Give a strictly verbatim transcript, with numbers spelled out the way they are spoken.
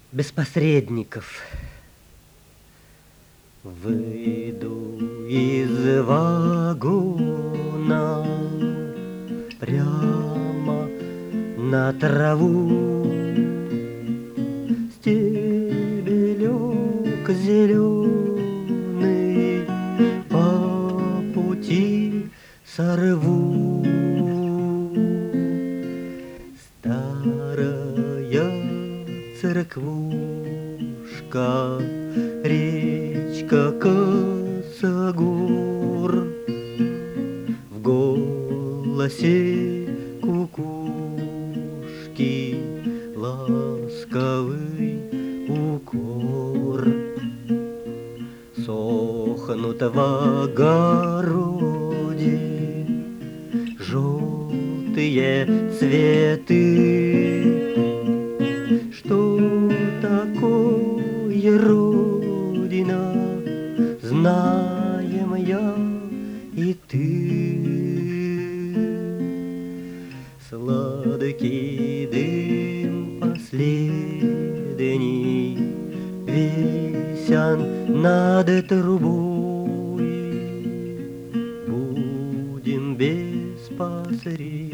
без посредников. Выйду из вагона прямо на траву, стебелек зеленый по пути сорву. Старая церквушка, речка Косогор, в голосе кукушки ласковый укор. Сохнут в огороде желтые цветы. Что такое Родина, знаем я и ты. Сладкий дым последний висян над трубой, будем без посредников